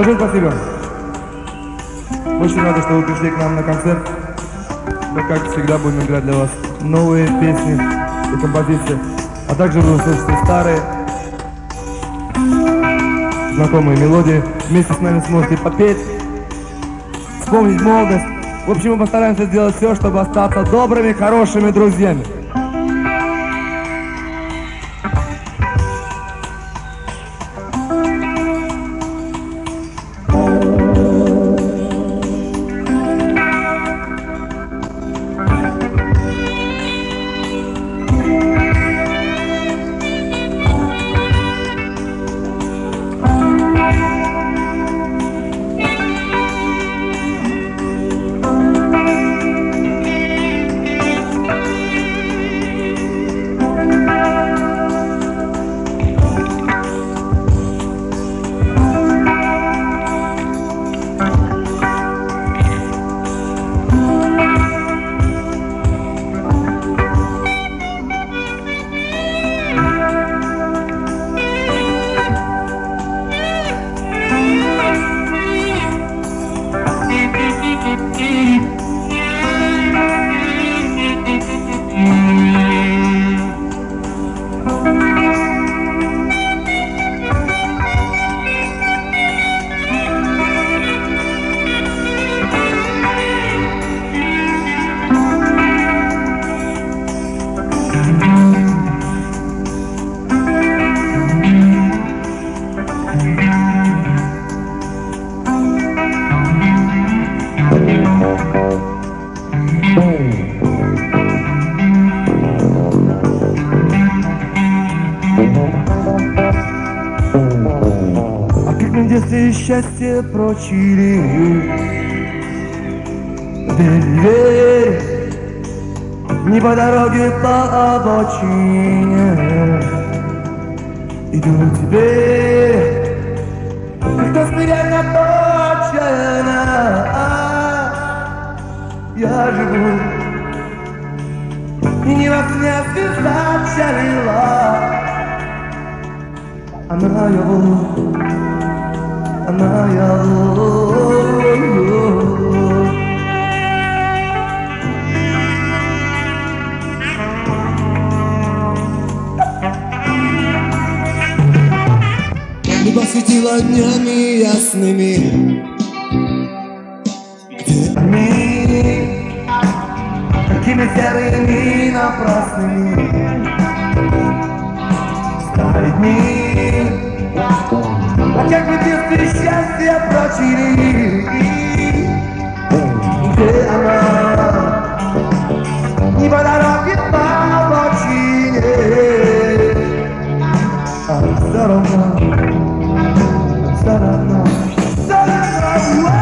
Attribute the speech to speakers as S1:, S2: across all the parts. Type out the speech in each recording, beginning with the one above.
S1: Большое спасибо. Очень рада, что вы пришли к нам на концерт. Мы, как всегда, будем играть для вас новые песни и композиции. А также вы услышите старые, знакомые мелодии. Вместе с нами сможете попеть, вспомнить молодость. В общем, мы постараемся сделать все, чтобы остаться добрыми, хорошими друзьями. А как мы в детстве счастье прочили, верь, не по дороге, по обочине иду к тебе, кто смиренно почена, я живу, и не во сне звезда чалила. Она я
S2: Небо светило днями ясными,
S1: где они, такими серыми напрасными, старые дни. А как мы в детстве счастье прочили, где она, не по дороге, по обочине, а все равно, все равно, все равно.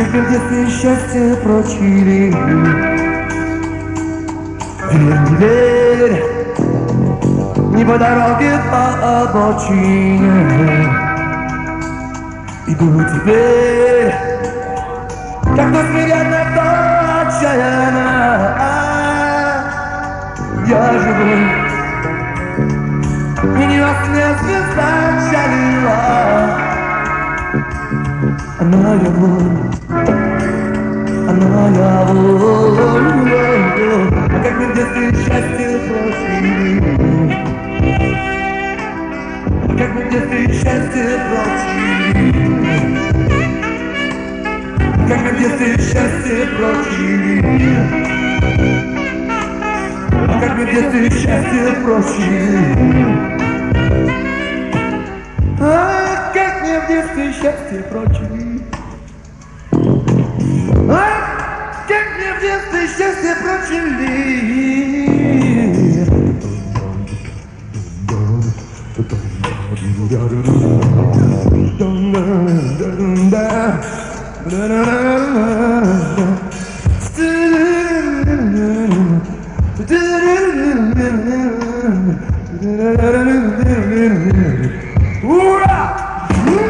S1: мне в детстве счастье прочили. Верь, не верь, не по дороге, по обочине. Иду теперь, как то смиренно, то отчаянно. Я живу, и не во сне звезда жалила. Она я боль, она я боль. А как мы в детстве счастье просили, как мы в детстве счастье просили, как мы в детстве счастье просили, как мы в детстве счастье просили. А как мне в детстве счастье прочили. А как мне в детстве счастье прочили. Ура!